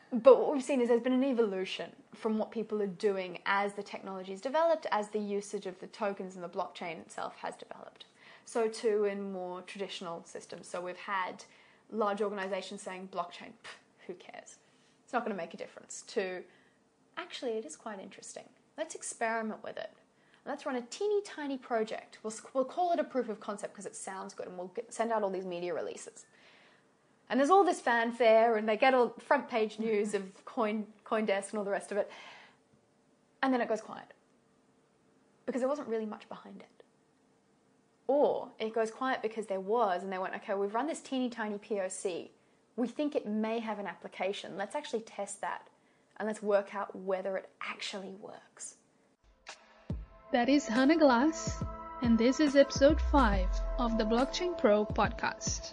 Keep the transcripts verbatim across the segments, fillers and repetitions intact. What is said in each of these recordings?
But what we've seen is there's been an evolution from what people are doing as the technology's developed, as the usage of the tokens and the blockchain itself has developed. So too in more traditional systems. So we've had large organizations saying blockchain, pff, who cares? It's not going to make a difference. To actually, it is quite interesting. Let's experiment with it. Let's run a teeny tiny project. We'll, we'll call it a proof of concept because it sounds good, and we'll get, send out all these media releases. And there's all this fanfare, and they get all front page news of Coin, CoinDesk and all the rest of it. And then it goes quiet. Because there wasn't really much behind it. Or it goes quiet because there was, and they went, okay, we've run this teeny tiny P O C. We think it may have an application. Let's actually test that. And let's work out whether it actually works. That is Hannah Glass, and this is episode five of the Blockchain Pro podcast.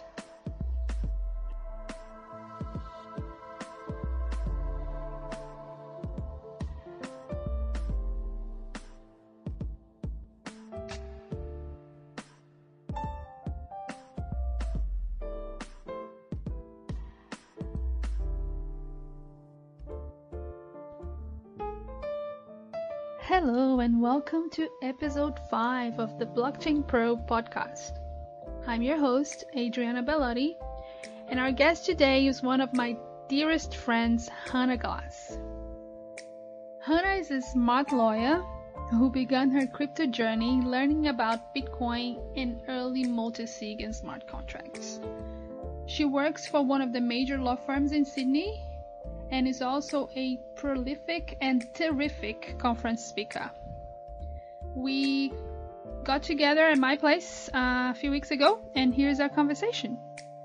Hello and welcome to episode five of the Blockchain Pro podcast. I'm your host, Adriana Bellotti, and our guest today is one of my dearest friends, Hannah Glass. Hannah is a smart lawyer who began her crypto journey learning about Bitcoin and early multi-sig and smart contracts. She works for one of the major law firms in Sydney and is also a prolific and terrific conference speaker. We got together at my place uh, a few weeks ago, and here's our conversation.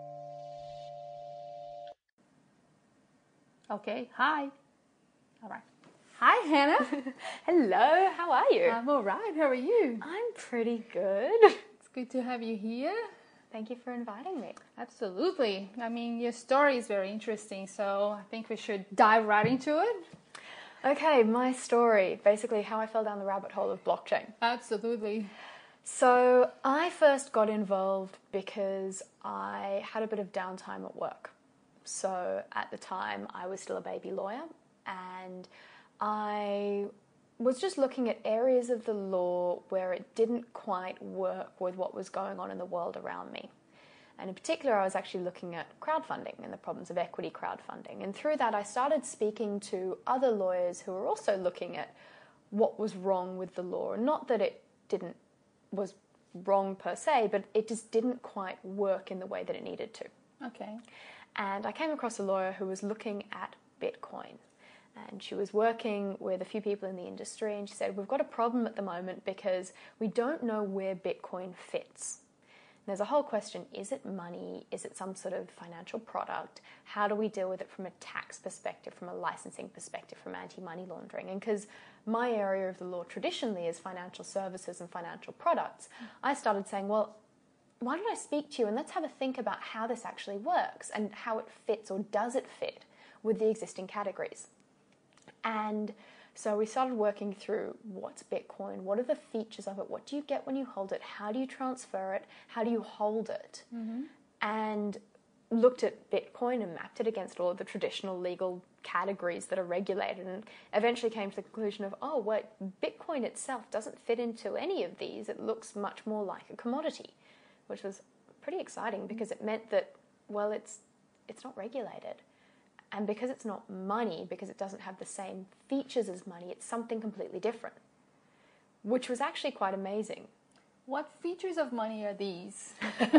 Okay, hi. All right. Hi, Hannah. Hello, how are you? I'm all right. How are you? I'm pretty good. It's good to have you here. Thank you for inviting me. Absolutely. I mean, your story is very interesting, so I think we should dive right into it. Okay, my story, basically how I fell down the rabbit hole of blockchain. Absolutely. So I first got involved because I had a bit of downtime at work. So at the time, I was still a baby lawyer, and I was just looking at areas of the law where it didn't quite work with what was going on in the world around me. And in particular, I was actually looking at crowdfunding and the problems of equity crowdfunding. And through that, I started speaking to other lawyers who were also looking at what was wrong with the law. Not that it didn't was wrong per se, but it just didn't quite work in the way that it needed to. Okay. And I came across a lawyer who was looking at Bitcoin. And she was working with a few people in the industry, and she said, we've got a problem at the moment because we don't know where Bitcoin fits. And there's a whole question, is it money? Is it some sort of financial product? How do we deal with it from a tax perspective, from a licensing perspective, from anti-money laundering? And because my area of the law traditionally is financial services and financial products, I started saying, well, why don't I speak to you and let's have a think about how this actually works and how it fits, or does it fit with the existing categories? And so we started working through what's Bitcoin, what are the features of it, what do you get when you hold it, how do you transfer it, how do you hold it, mm-hmm. and looked at Bitcoin and mapped it against all of the traditional legal categories that are regulated, and eventually came to the conclusion of, oh, wait, Bitcoin itself doesn't fit into any of these. It looks much more like a commodity, which was pretty exciting because it meant that, well, it's it's not regulated. And because it's not money, because it doesn't have the same features as money, it's something completely different, which was actually quite amazing. What features of money are these?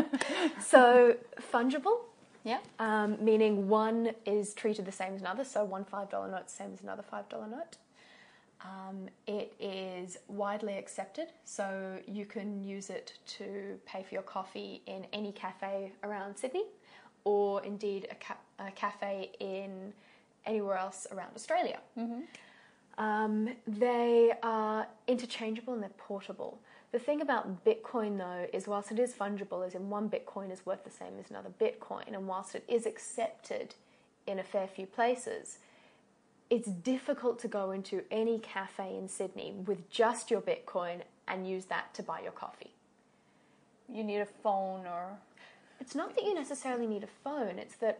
So fungible, yeah, um, meaning one is treated the same as another. So one five dollar note is the same as another five dollar note. Um, it is widely accepted, so you can use it to pay for your coffee in any cafe around Sydney, or indeed a, ca- a cafe in anywhere else around Australia. Mm-hmm. Um, they are interchangeable and they're portable. The thing about Bitcoin, though, is whilst it is fungible, as in one Bitcoin is worth the same as another Bitcoin, and whilst it is accepted in a fair few places, it's difficult to go into any cafe in Sydney with just your Bitcoin and use that to buy your coffee. You need a phone or... It's not that you necessarily need a phone, it's that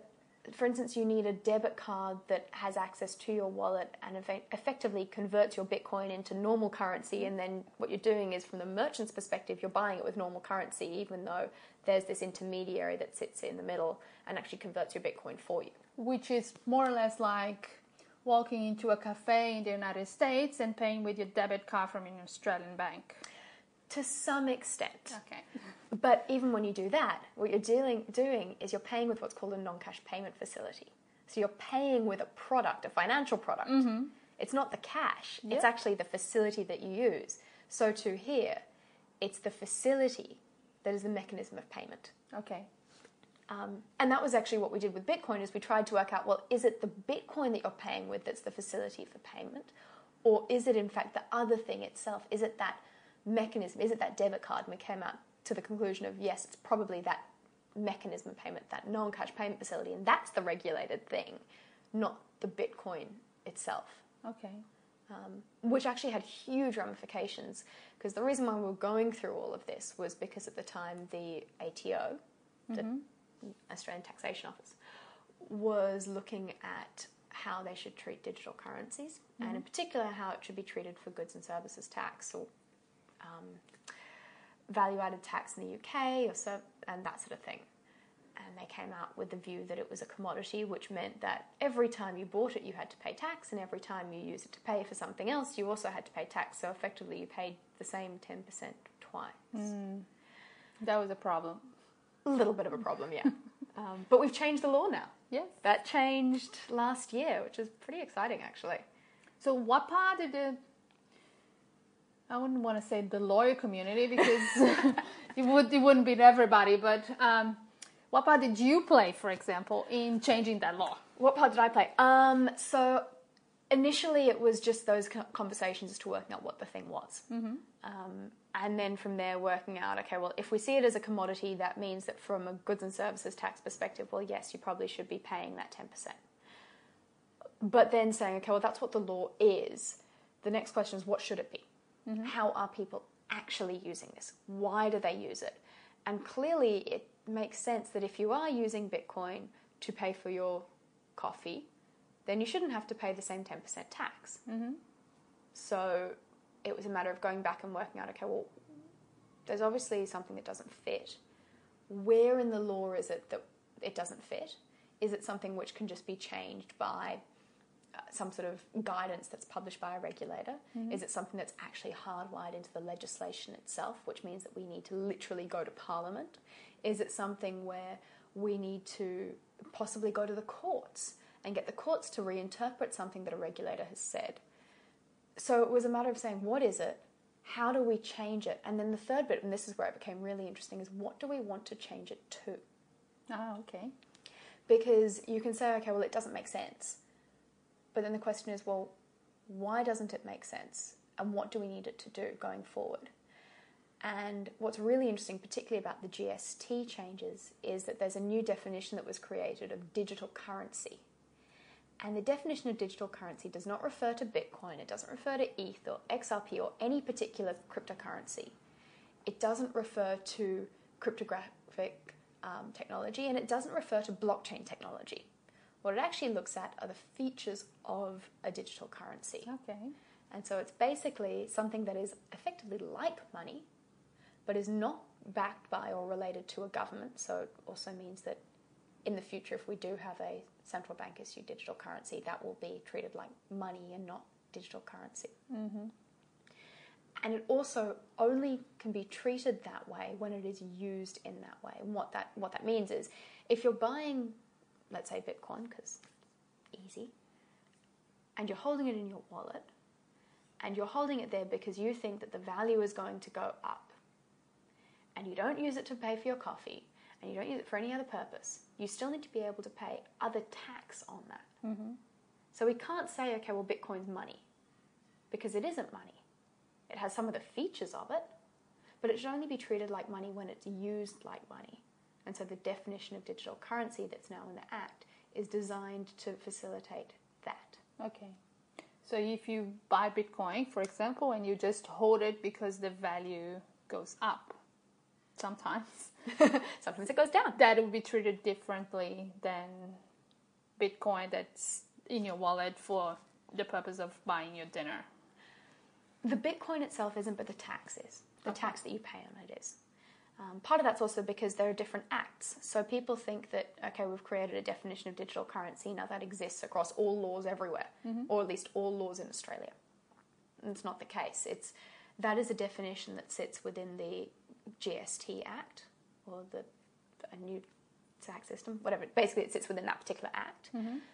for instance, you need a debit card that has access to your wallet and eff- effectively converts your Bitcoin into normal currency. And then what you're doing is, from the merchant's perspective, you're buying it with normal currency, even though there's this intermediary that sits in the middle and actually converts your Bitcoin for you. Which is more or less like walking into a cafe in the United States and paying with your debit card from an Australian bank. To some extent. Okay. But even when you do that, what you're dealing, doing is you're paying with what's called a non-cash payment facility. So you're paying with a product, a financial product. Mm-hmm. It's not the cash. Yep. It's actually the facility that you use. So to here, it's the facility that is the mechanism of payment. Okay. Um, and that was actually what we did with Bitcoin, is we tried to work out, well, is it the Bitcoin that you're paying with that's the facility for payment? Or is it, in fact, the other thing itself? Is it that mechanism? Is it that debit card? And we came out to the conclusion of, yes, it's probably that mechanism of payment, that non-cash payment facility, and that's the regulated thing, not the Bitcoin itself. Okay. Um, which actually had huge ramifications, because the reason why we were going through all of this was because at the time the A T O, the mm-hmm. Australian Taxation Office, was looking at how they should treat digital currencies, mm-hmm. and in particular how it should be treated for goods and services tax, or um, value-added tax in the U K, or so, and that sort of thing. And they came out with the view that it was a commodity, which meant that every time you bought it, you had to pay tax, and every time you used it to pay for something else, you also had to pay tax. So effectively, you paid the same ten percent twice. Mm. That was a problem. A little bit of a problem, yeah. um, but we've changed the law now. Yes. That changed last year, which is pretty exciting, actually. So what part of the... I wouldn't want to say the lawyer community, because it, would, it wouldn't be everybody, but... Um, what part did you play, for example, in changing that law? What part did I play? Um, so initially it was just those conversations as to working out what the thing was. Mm-hmm. Um, and then from there working out, okay, well, if we see it as a commodity, that means that from a goods and services tax perspective, well, yes, you probably should be paying that ten percent. But then saying, okay, well, that's what the law is. The next question is, what should it be? Mm-hmm. How are people actually using this? Why do they use it? And clearly it makes sense that if you are using Bitcoin to pay for your coffee, then you shouldn't have to pay the same ten percent tax. Mm-hmm. So it was a matter of going back and working out, okay, well, there's obviously something that doesn't fit. Where in the law is it that it doesn't fit? Is it something which can just be changed by uh, some sort of guidance that's published by a regulator? Mm-hmm. Is it something that's actually hardwired into the legislation itself, which means that we need to literally go to Parliament? Is it something where we need to possibly go to the courts and get the courts to reinterpret something that a regulator has said? So it was a matter of saying, what is it? How do we change it? And then the third bit, and this is where it became really interesting, is what do we want to change it to? Oh, okay. Because you can say, okay, well, it doesn't make sense. But then the question is, well, why doesn't it make sense? And what do we need it to do going forward? And what's really interesting, particularly about the G S T changes, is that there's a new definition that was created of digital currency. And the definition of digital currency does not refer to Bitcoin, it doesn't refer to E T H or X R P or any particular cryptocurrency. It doesn't refer to cryptographic um, technology, and it doesn't refer to blockchain technology. What it actually looks at are the features of a digital currency. Okay. And so it's basically something that is effectively like money, but is not backed by or related to a government. So it also means that in the future, if we do have a central bank issued digital currency, that will be treated like money and not digital currency. Mm-hmm. And it also only can be treated that way when it is used in that way. And what that what that means is, if you're buying, let's say, Bitcoin, because easy, and you're holding it in your wallet, and you're holding it there because you think that the value is going to go up, and you don't use it to pay for your coffee, and you don't use it for any other purpose, you still need to be able to pay other tax on that. Mm-hmm. So we can't say, okay, well, Bitcoin's money, because it isn't money. It has some of the features of it, but it should only be treated like money when it's used like money. And so the definition of digital currency that's now in the Act is designed to facilitate that. Okay. So if you buy Bitcoin, for example, and you just hold it because the value goes up, sometimes sometimes it goes down, that will be treated differently than Bitcoin that's in your wallet for the purpose of buying your dinner? The Bitcoin itself isn't, but the tax is. The Okay. tax that you pay on it is. Um, part of that's also because there are different acts. So people think that, okay, we've created a definition of digital currency, now that exists across all laws everywhere, or at least all laws in Australia. And it's not the case. It's that is a definition that sits within the G S T Act, or the a new tax system, whatever. Basically, it sits within that particular act.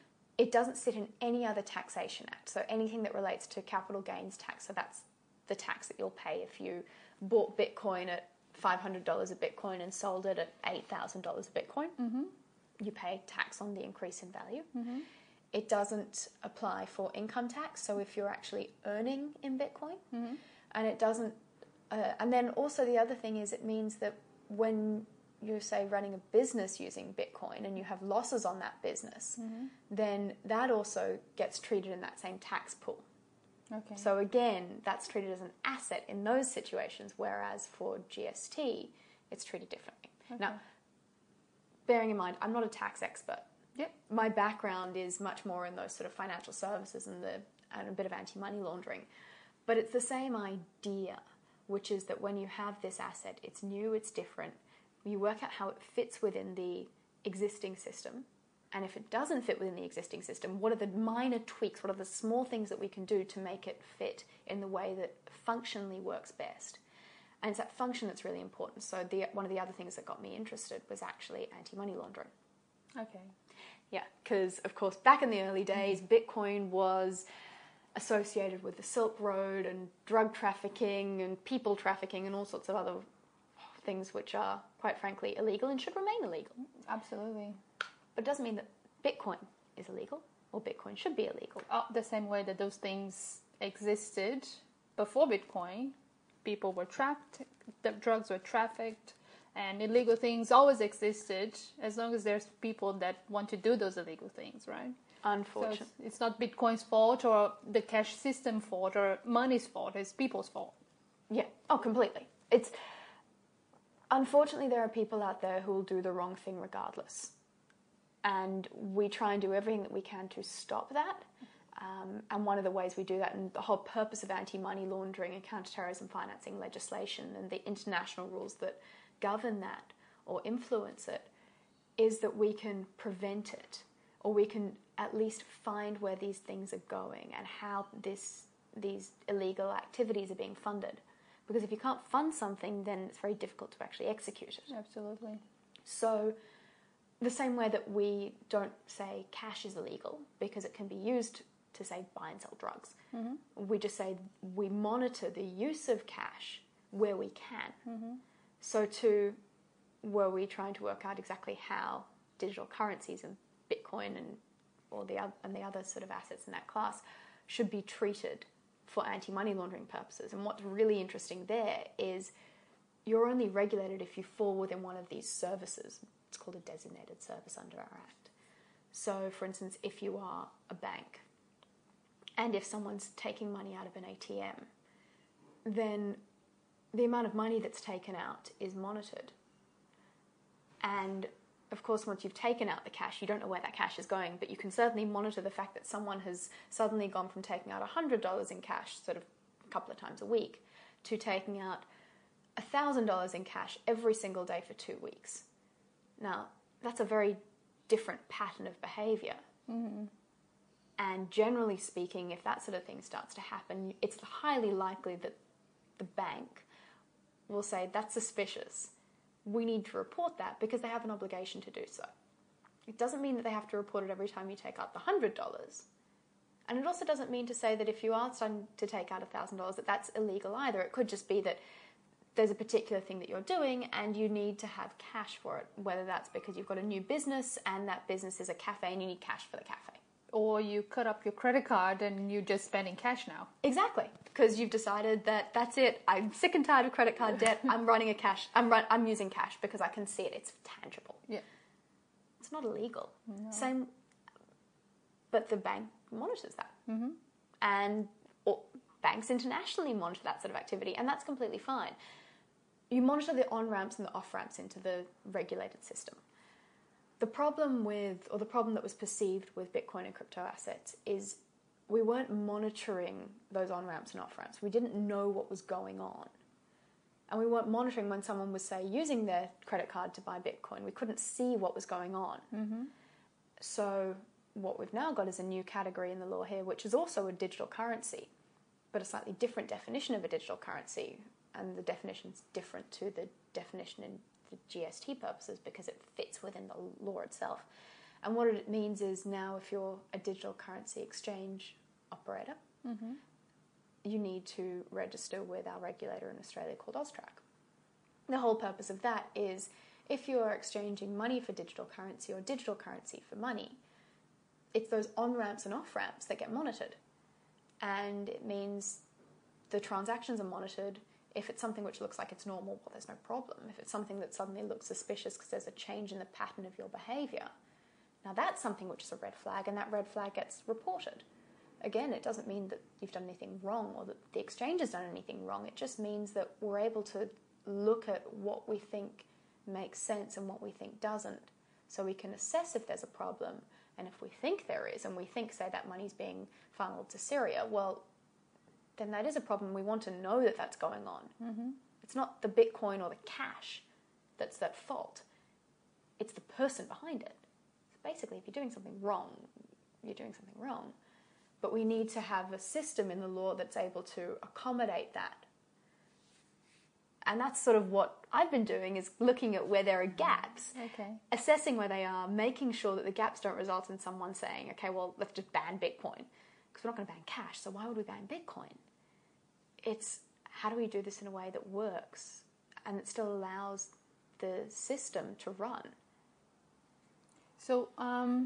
It doesn't sit in any other taxation act. So anything that relates to capital gains tax, so that's the tax that you'll pay if you bought Bitcoin at five hundred dollars a Bitcoin and sold it at eight thousand dollars a Bitcoin. Mm-hmm. You pay tax on the increase in value. Mm-hmm. It doesn't apply for income tax, so if you're actually earning in Bitcoin, mm-hmm. and it doesn't, uh, and then also the other thing is it means that when you say running a business using Bitcoin and you have losses on that business, mm-hmm. then that also gets treated in that same tax pool. Okay. So again, that's treated as an asset in those situations, whereas for G S T, it's treated differently. Okay. Now, bearing in mind, I'm not a tax expert. Yep. My background is much more in those sort of financial services and the and a bit of anti-money laundering. But it's the same idea, which is that when you have this asset, it's new, it's different. You work out how it fits within the existing system. And if it doesn't fit within the existing system, what are the minor tweaks, what are the small things that we can do to make it fit in the way that functionally works best? And it's that function that's really important. So the, one of the other things that got me interested was actually anti-money laundering. Okay. Yeah, because, of course, back in the early days, Bitcoin was associated with the Silk Road and drug trafficking and people trafficking and all sorts of other things which are, quite frankly, illegal and should remain illegal. Absolutely. But it doesn't mean that Bitcoin is illegal or Bitcoin should be illegal. Oh, the same way that those things existed before Bitcoin, people were trapped, the drugs were trafficked, and illegal things always existed as long as there's people that want to do those illegal things, right? Unfortunately. So it's, it's not Bitcoin's fault or the cash system fault or money's fault, it's people's fault. Yeah, oh, completely. It's unfortunately there are people out there who will do the wrong thing regardless. And we try and do everything that we can to stop that. Um, and one of the ways we do that, and the whole purpose of anti-money laundering and counter-terrorism financing legislation and the international rules that govern that or influence it, is that we can prevent it, or we can at least find where these things are going and how this these illegal activities are being funded. Because if you can't fund something, then it's very difficult to actually execute it. Absolutely. So the same way that we don't say cash is illegal because it can be used to, say, buy and sell drugs. Mm-hmm. We just say we monitor the use of cash where we can. Mm-hmm. So too were we trying to work out exactly how digital currencies and Bitcoin and all the other, and the other sort of assets in that class should be treated for anti-money laundering purposes. And what's really interesting there is you're only regulated if you fall within one of these services. It's called a designated service under our Act. So, for instance, if you are a bank and if someone's taking money out of an A T M, then the amount of money that's taken out is monitored. And, of course, once you've taken out the cash, you don't know where that cash is going, but you can certainly monitor the fact that someone has suddenly gone from taking out one hundred dollars in cash sort of a couple of times a week to taking out one thousand dollars in cash every single day for two weeks. Now, that's a very different pattern of behaviour. Mm-hmm. And generally speaking, if that sort of thing starts to happen, it's highly likely that the bank will say, that's suspicious. We need to report that because they have an obligation to do so. It doesn't mean that they have to report it every time you take out the one hundred dollars. And it also doesn't mean to say that if you are starting to take out one thousand dollars that that's illegal either. It could just be that there's a particular thing that you're doing and you need to have cash for it, whether that's because you've got a new business and that business is a cafe and you need cash for the cafe. Or you cut up your credit card and you're just spending cash now. Exactly, because you've decided that that's it. I'm sick and tired of credit card debt. I'm running a cash. I'm run, I'm using cash because I can see it. It's tangible. Yeah, it's not illegal. No. Same, but the bank monitors that, mm-hmm. and or banks internationally monitor that sort of activity, and that's completely fine. You monitor the on ramps and the off ramps into the regulated system. the problem with, or the problem that was perceived with Bitcoin and crypto assets is we weren't monitoring those on-ramps and off-ramps. We didn't know what was going on. And we weren't monitoring when someone was, say, using their credit card to buy Bitcoin. We couldn't see what was going on. Mm-hmm. So what we've now got is a new category in the law here, which is also a digital currency, but a slightly different definition of a digital currency. And the definition's different to the definition in the G S T purposes because it fits within the law itself. And what it means is now if you're a digital currency exchange operator, mm-hmm. you need to register with our regulator in Australia called AUSTRAC. The whole purpose of that is if you're exchanging money for digital currency or digital currency for money, it's those on-ramps and off-ramps that get monitored. And it means the transactions are monitored. If it's something which looks like it's normal, well, there's no problem. If it's something that suddenly looks suspicious because there's a change in the pattern of your behaviour, now that's something which is a red flag, and that red flag gets reported. Again, it doesn't mean that you've done anything wrong or that the exchange has done anything wrong. It just means that we're able to look at what we think makes sense and what we think doesn't, so we can assess if there's a problem. And if we think there is, and we think, say, that money's being funneled to Syria, well, then that is a problem. We want to know that that's going on. Mm-hmm. It's not the Bitcoin or the cash that's at fault. It's the person behind it. So basically, if you're doing something wrong, you're doing something wrong. But we need to have a system in the law that's able to accommodate that. And that's sort of what I've been doing, is looking at where there are gaps, okay. assessing where they are, making sure that the gaps don't result in someone saying, okay, well, let's just ban Bitcoin, because we're not going to ban cash, so why would we ban Bitcoin? It's how do we do this in a way that works and that still allows the system to run? So, um,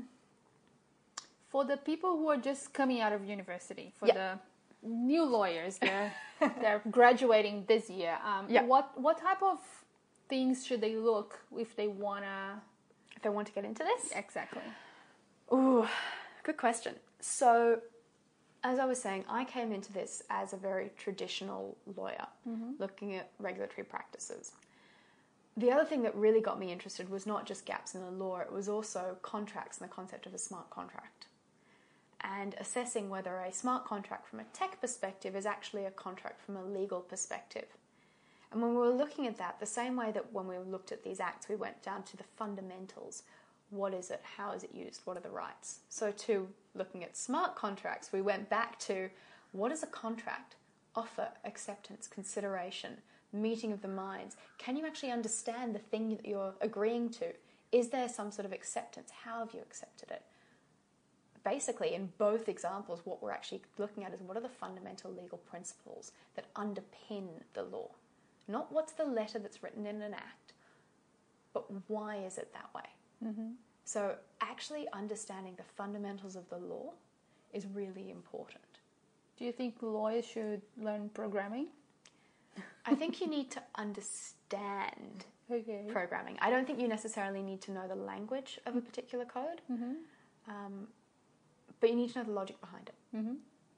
for the people who are just coming out of university, for yep. the new lawyers, they're, they're graduating this year, um, yep. what what type of things should they look if they wanna if they want to get into this? Exactly. Ooh, good question. So, as I was saying, I came into this as a very traditional lawyer, mm-hmm. looking at regulatory practices. The other thing that really got me interested was not just gaps in the law, it was also contracts and the concept of a smart contract, and assessing whether a smart contract from a tech perspective is actually a contract from a legal perspective. And when we were looking at that, the same way that when we looked at these acts, we went down to the fundamentals. What is it? How is it used? What are the rights? So too, looking at smart contracts, we went back to what is a contract? Offer, acceptance, consideration, meeting of the minds. Can you actually understand the thing that you're agreeing to? Is there some sort of acceptance? How have you accepted it? Basically, in both examples, what we're actually looking at is what are the fundamental legal principles that underpin the law? Not what's the letter that's written in an act, but why is it that way? Mm-hmm. So actually understanding the fundamentals of the law is really important. Do you think lawyers should learn programming? I think you need to understand okay. programming. I don't think you necessarily need to know the language of a particular code, mm-hmm. um, but you need to know the logic behind it. Mm-hmm.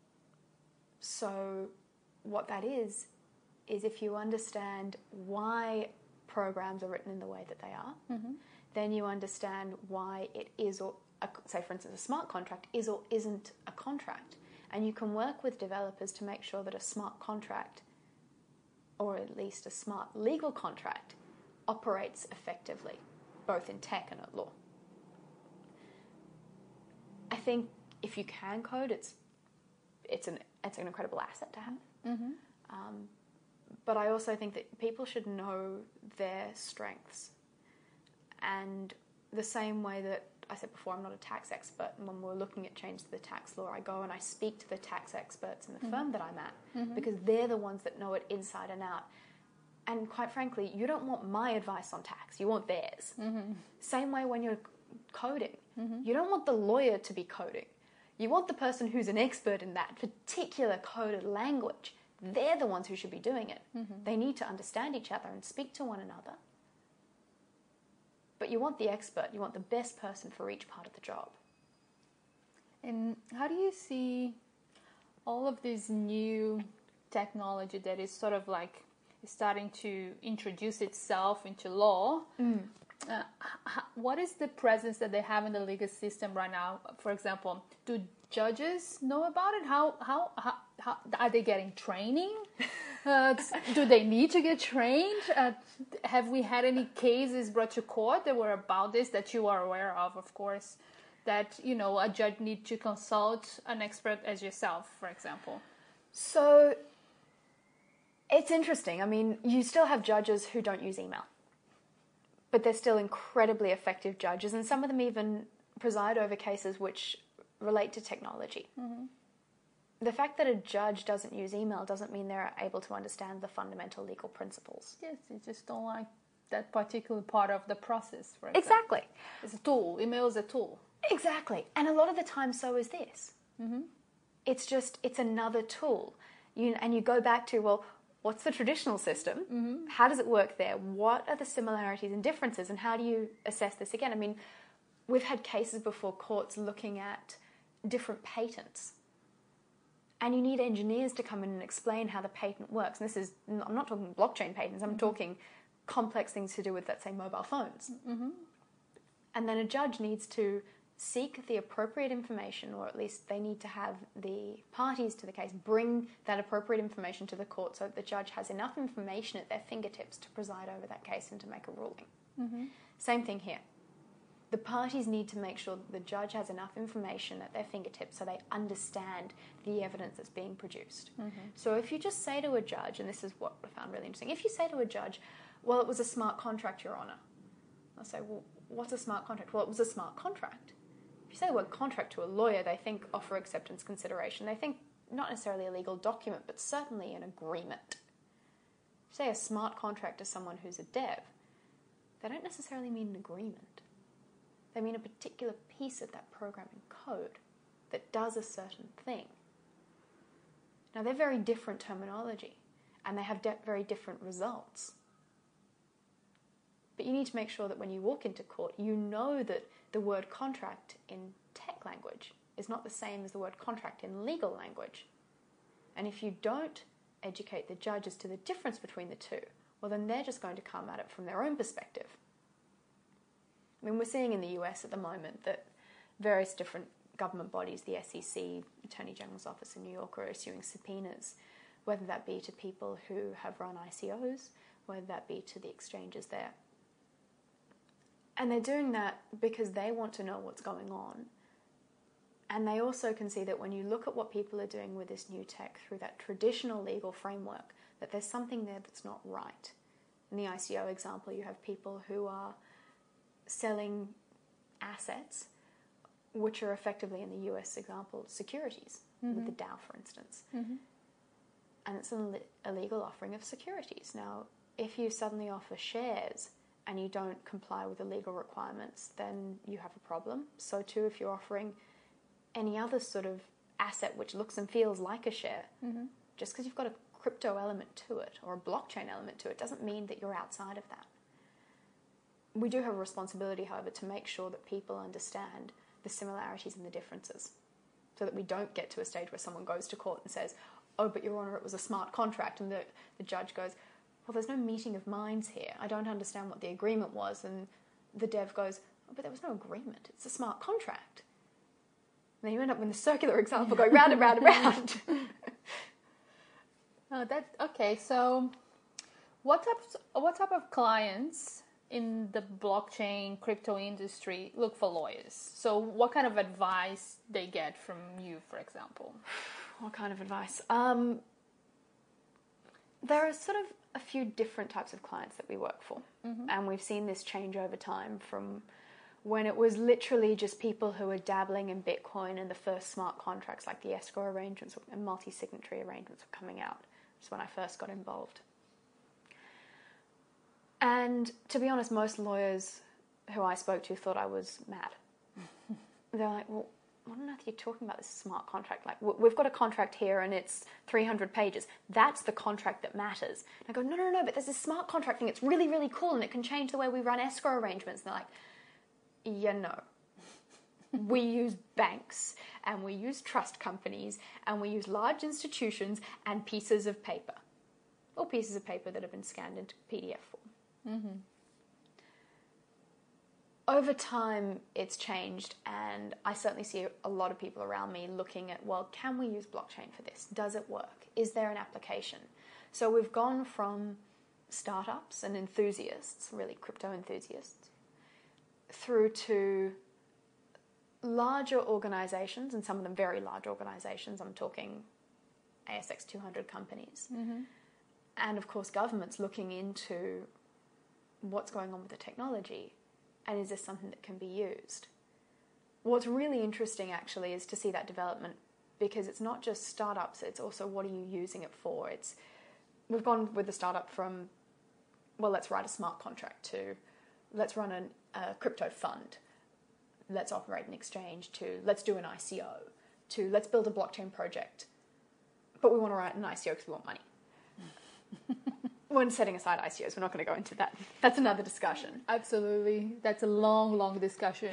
So what that is, is if you understand why programs are written in the way that they are, mm-hmm. then you understand why it is, or a, say for instance a smart contract is or isn't a contract. And you can work with developers to make sure that a smart contract, or at least a smart legal contract, operates effectively, both in tech and at law. I think if you can code, it's it's an it's an incredible asset to have. Mm-hmm. Um, but I also think that people should know their strengths. And the same way that I said before, I'm not a tax expert, and when we're looking at change to the tax law, I go and I speak to the tax experts in the mm-hmm. firm that I'm at, mm-hmm. because they're the ones that know it inside and out. And quite frankly, you don't want my advice on tax, you want theirs. Mm-hmm. Same way when you're coding. Mm-hmm. You don't want the lawyer to be coding. You want the person who's an expert in that particular coded language. They're the ones who should be doing it. Mm-hmm. They need to understand each other and speak to one another. But you want the expert, you want the best person for each part of the job. And how do you see all of this new technology that is sort of like starting to introduce itself into law? Mm. uh, h- what is the presence that they have in the legal system right now? For example, do judges know about it? How how how, how are they getting training? Uh, do they need to get trained? Uh, have we had any cases brought to court that were about this that you are aware of? Of course, that you know a judge needs to consult an expert as yourself, for example. So it's interesting. I mean, you still have judges who don't use email, but they're still incredibly effective judges, and some of them even preside over cases which relate to technology. Mm-hmm. The fact that a judge doesn't use email doesn't mean they're able to understand the fundamental legal principles. Yes, you just don't like that particular part of the process, for example. Exactly. It's a tool. Email is a tool. Exactly. And a lot of the time so is this. Mm-hmm. It's just, it's another tool. You, and you go back to, well, what's the traditional system? Mm-hmm. How does it work there? What are the similarities and differences? And how do you assess this again? I mean, we've had cases before courts looking at different patents. And you need engineers to come in and explain how the patent works. And this is, I'm not talking blockchain patents, I'm mm-hmm. talking complex things to do with, let's say, mobile phones. Mm-hmm. And then a judge needs to seek the appropriate information, or at least they need to have the parties to the case bring that appropriate information to the court so that the judge has enough information at their fingertips to preside over that case and to make a ruling. Mm-hmm. Same thing here. The parties need to make sure that the judge has enough information at their fingertips so they understand the evidence that's being produced. Mm-hmm. So if you just say to a judge, and this is what I found really interesting, if you say to a judge, well, it was a smart contract, Your Honour. I'll say, well, what's a smart contract? Well, it was a smart contract. If you say the word contract to a lawyer, they think offer acceptance consideration. They think not necessarily a legal document, but certainly an agreement. If you say a smart contract to someone who's a dev, they don't necessarily mean an agreement. They mean a particular piece of that programming code that does a certain thing. Now, they're very different terminology, and they have de- very different results. But you need to make sure that when you walk into court, you know that the word contract in tech language is not the same as the word contract in legal language. And if you don't educate the judge as to the difference between the two, well, then they're just going to come at it from their own perspective. I mean, we're seeing in the U S at the moment that various different government bodies, the S E C, Attorney General's Office in New York, are issuing subpoenas, whether that be to people who have run I C Os, whether that be to the exchanges there. And they're doing that because they want to know what's going on. And they also can see that when you look at what people are doing with this new tech through that traditional legal framework, that there's something there that's not right. In the I C O example, you have people who are selling assets which are effectively, in the U S example, securities, mm-hmm. with the Dow, for instance. Mm-hmm. And it's an illegal offering of securities. Now, if you suddenly offer shares and you don't comply with the legal requirements, then you have a problem. So too, if you're offering any other sort of asset which looks and feels like a share, mm-hmm. just because you've got a crypto element to it or a blockchain element to it doesn't mean that you're outside of that. We do have a responsibility, however, to make sure that people understand the similarities and the differences so that we don't get to a stage where someone goes to court and says, oh, but Your Honour, it was a smart contract, and the, the judge goes, well, there's no meeting of minds here. I don't understand what the agreement was. And the dev goes, oh, but there was no agreement. It's a smart contract. And then you end up with the circular example going round and round and round. Oh, that, okay, so what types, what type of clients in the blockchain crypto industry look for lawyers? So what kind of advice they get from you, for example? What kind of advice? Um, there are sort of a few different types of clients that we work for. Mm-hmm. And we've seen this change over time from when it was literally just people who were dabbling in Bitcoin and the first smart contracts like the escrow arrangements and multi-signatory arrangements were coming out. That's when I first got involved. And to be honest, most lawyers who I spoke to thought I was mad. They're like, well, what on earth are you talking about, this smart contract? Like, we've got a contract here and it's three hundred pages. That's the contract that matters. And I go, no, no, no, but there's this smart contract thing. It's really, really cool and it can change the way we run escrow arrangements. And they're like, yeah, no. We use banks and we use trust companies and we use large institutions and pieces of paper. Or pieces of paper that have been scanned into P D F form. Mm-hmm. over time, it's changed, and I certainly see a lot of people around me looking at, well, can we use blockchain for this? Does it work? Is there an application? So we've gone from startups and enthusiasts, really crypto enthusiasts, through to larger organizations, and some of them very large organizations. I'm talking A S X two hundred companies. Mm-hmm. And of course, governments looking into what's going on with the technology. And is this something that can be used? What's really interesting, actually, is to see that development, because it's not just startups, it's also what are you using it for? It's We've gone with the startup from, well, let's write a smart contract, to let's run an, a crypto fund, let's operate an exchange, to let's do an I C O, to let's build a blockchain project. But we want to write an I C O because we want money. When setting aside I C Os, we're not going to go into that. That's another discussion. Absolutely. That's a long, long discussion.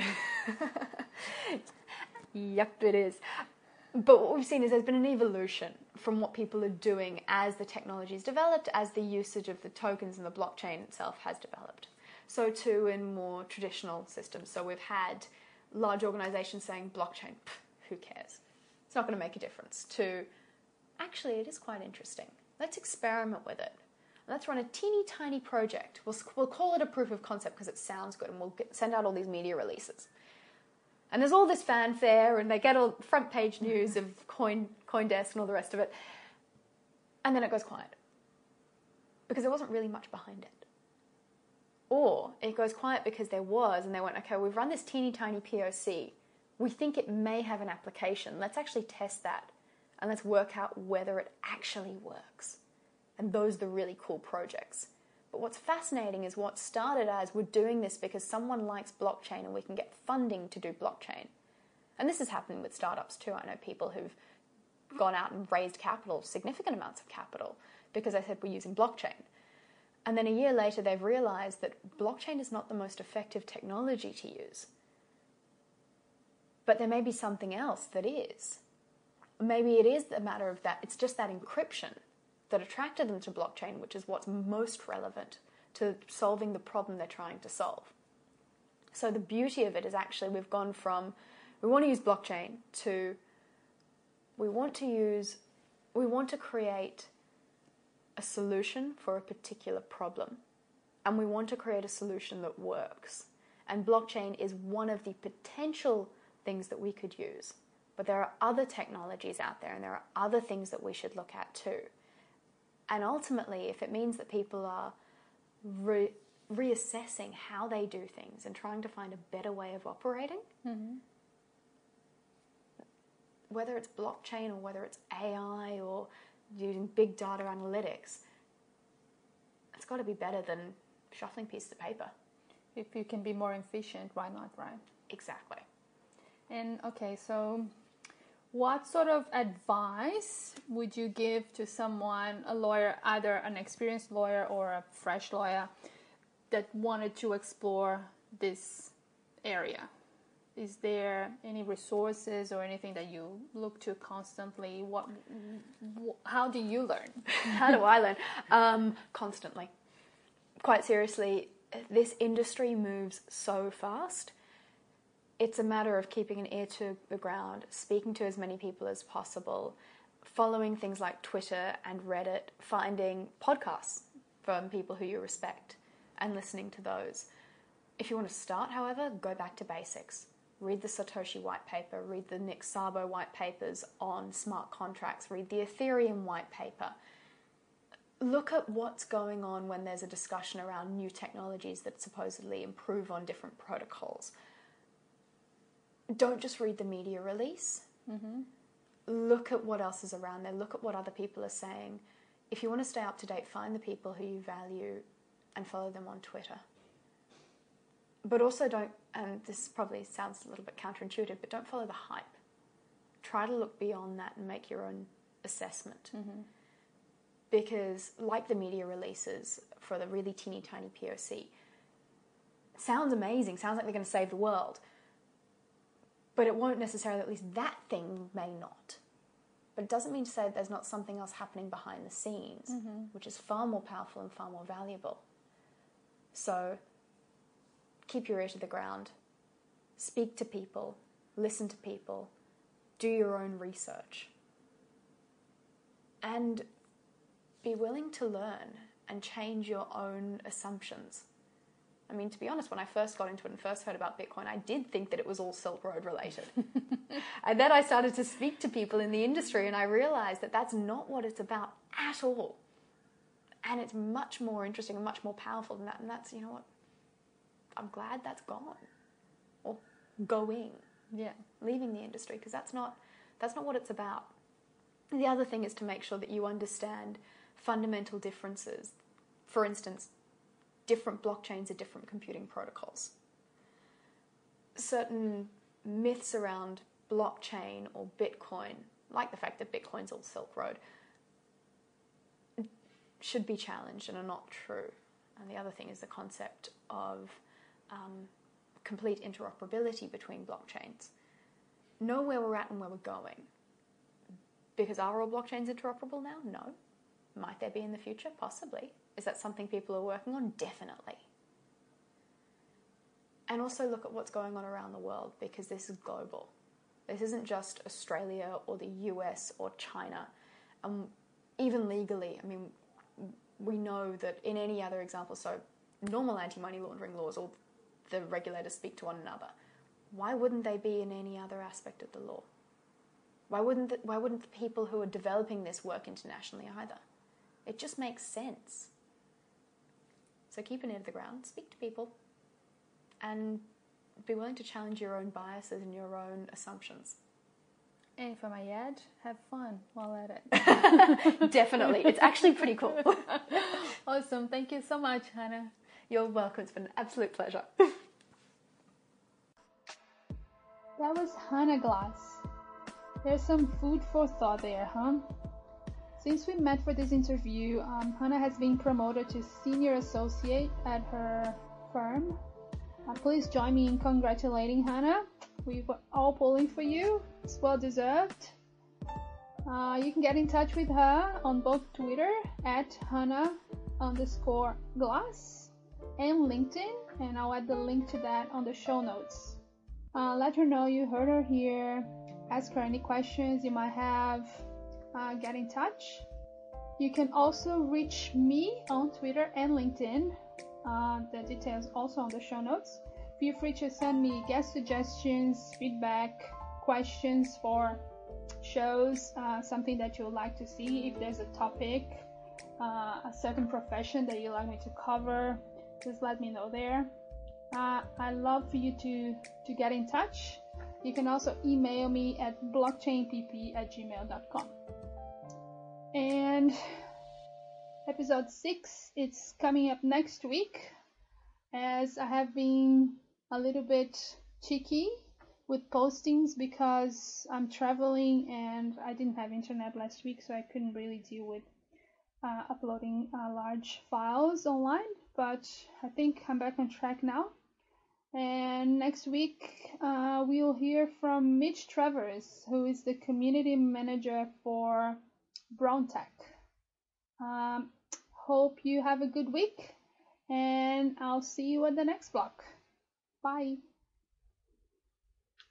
Yep, it is. But what we've seen is there's been an evolution from what people are doing as the technology is developed, as the usage of the tokens and the blockchain itself has developed. So too in more traditional systems. So we've had large organizations saying blockchain, pff, who cares? It's not going to make a difference. To actually, it is quite interesting. Let's experiment with it. Let's run a teeny tiny project. We'll, we'll call it a proof of concept because it sounds good, and we'll get, send out all these media releases. And there's all this fanfare, and they get all front page news of Coin, CoinDesk and all the rest of it. And then it goes quiet. Because there wasn't really much behind it. Or it goes quiet because there was, and they went, okay, we've run this teeny tiny P O C. We think it may have an application. Let's actually test that. And let's work out whether it actually works. And those are the really cool projects. But what's fascinating is what started as we're doing this because someone likes blockchain and we can get funding to do blockchain. And this is happening with startups too. I know people who've gone out and raised capital, significant amounts of capital, because they said we're using blockchain. And then a year later they've realized that blockchain is not the most effective technology to use. But there may be something else that is. Maybe it is a matter of that, it's just that encryption that attracted them to blockchain, which is what's most relevant to solving the problem they're trying to solve. So the beauty of it is actually we've gone from we want to use blockchain to we want to use, we want to create a solution for a particular problem. And we want to create a solution that works. And blockchain is one of the potential things that we could use. But there are other technologies out there, and there are other things that we should look at too. And ultimately, if it means that people are re- reassessing how they do things and trying to find a better way of operating, mm-hmm. whether it's blockchain or whether it's A I or using big data analytics, it's got to be better than shuffling pieces of paper. If you can be more efficient, why not, right? Exactly. And okay, so what sort of advice would you give to someone, a lawyer, either an experienced lawyer or a fresh lawyer, that wanted to explore this area? Is there any resources or anything that you look to constantly? What, how do you learn? How do I learn? Um, constantly. Quite seriously, this industry moves so fast. It's a matter of keeping an ear to the ground, speaking to as many people as possible, following things like Twitter and Reddit, finding podcasts from people who you respect and listening to those. If you want to start, however, go back to basics. Read the Satoshi white paper, read the Nick Szabo white papers on smart contracts, read the Ethereum white paper. Look at what's going on when there's a discussion around new technologies that supposedly improve on different protocols. Don't just read the media release. Mm-hmm. Look at what else is around there. Look at what other people are saying. If you want to stay up to date, find the people who you value and follow them on Twitter. But also don't, and this probably sounds a little bit counterintuitive, but don't follow the hype. Try to look beyond that and make your own assessment. Mm-hmm. Because like the media releases for the really teeny tiny P O C, sounds amazing, sounds like they're going to save the world. But it won't necessarily, at least that thing may not. But it doesn't mean to say that there's not something else happening behind the scenes, mm-hmm. which is far more powerful and far more valuable. So keep your ear to the ground. Speak to people. Listen to people. Do your own research. And be willing to learn and change your own assumptions. I mean, to be honest, when I first got into it and first heard about Bitcoin, I did think that it was all Silk Road related. And then I started to speak to people in the industry and I realized that that's not what it's about at all. And it's much more interesting and much more powerful than that. And that's, you know what, I'm glad that's gone. Or going. Yeah. Leaving the industry, because that's not, that's not what it's about. The other thing is to make sure that you understand fundamental differences. For instance, different blockchains are different computing protocols. Certain myths around blockchain or Bitcoin, like the fact that Bitcoin's all Silk Road, should be challenged and are not true. And the other thing is the concept of um, complete interoperability between blockchains. Know where we're at and where we're going. Because are all blockchains interoperable now? No. Might there be in the future? Possibly. Is that something people are working on? Definitely. And also look at what's going on around the world, because this is global. This isn't just Australia or the U S or China. Um, even legally, I mean, we know that in any other example, so normal anti-money laundering laws, all the regulators speak to one another. Why wouldn't they be in any other aspect of the law? Why wouldn't the, why wouldn't the people who are developing this work internationally either? It just makes sense. So keep an ear to the ground, speak to people, and be willing to challenge your own biases and your own assumptions. And if I may add, have fun while at it. Definitely. It's actually pretty cool. Awesome. Thank you so much, Hannah. You're welcome. It's been an absolute pleasure. That was Hannah Glass. There's some food for thought there, huh? Since we met for this interview, um, Hannah has been promoted to senior associate at her firm. Uh, please join me in congratulating Hannah. We were all pulling for you. It's well deserved. Uh, you can get in touch with her on both Twitter at Hannah underscore Glass and LinkedIn, and I'll add the link to that on the show notes. Uh, let her know you heard her here. Ask her any questions you might have. Uh, get in touch. You can also reach me on Twitter and LinkedIn. Uh, the details also on the show notes. Feel free to send me guest suggestions, feedback, questions for shows, uh, something that you would like to see. If there's a topic, uh, a certain profession that you'd like me to cover, just let me know there. Uh, I'd love for you to, to get in touch. You can also email me at blockchainpp at gmail dot com. And episode six, it's coming up next week, as I have been a little bit cheeky with postings because I'm traveling and I didn't have internet last week, so I couldn't really deal with uh, uploading uh, large files online, but I think I'm back on track now. And next week uh, we'll hear from Mitch Travers, who is the community manager for BrownTech. Um, hope you have a good week, and I'll see you at the next block. Bye.